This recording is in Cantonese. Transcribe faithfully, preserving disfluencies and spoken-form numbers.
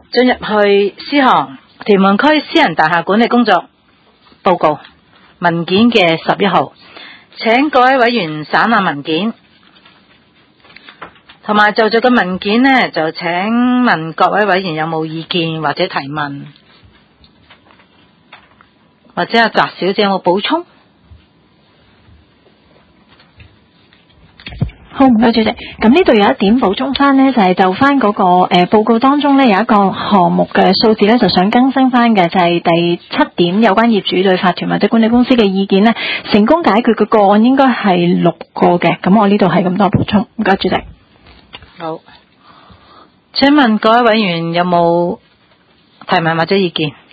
進入去司行屯門區私人大廈管理工作報告文件嘅十一號，請各位委員省覽文件，同埋就住個文件呢，就請問各位委員有冇意見或者提問，或者阿澤小姐有冇補充？ 好，唔該主席。咁呢度有一點補充翻呢，就係、是、就翻嗰、那個誒、呃、報告當中呢，有一個項目嘅數字呢，就想更新翻嘅，就係、是、第七點，有關業主對法團或者管理公司嘅意見呢，成功解決嘅個案應該係六個嘅。咁我呢度係咁多補充，唔該主席。 好，請問各位委員有冇提問或者意見？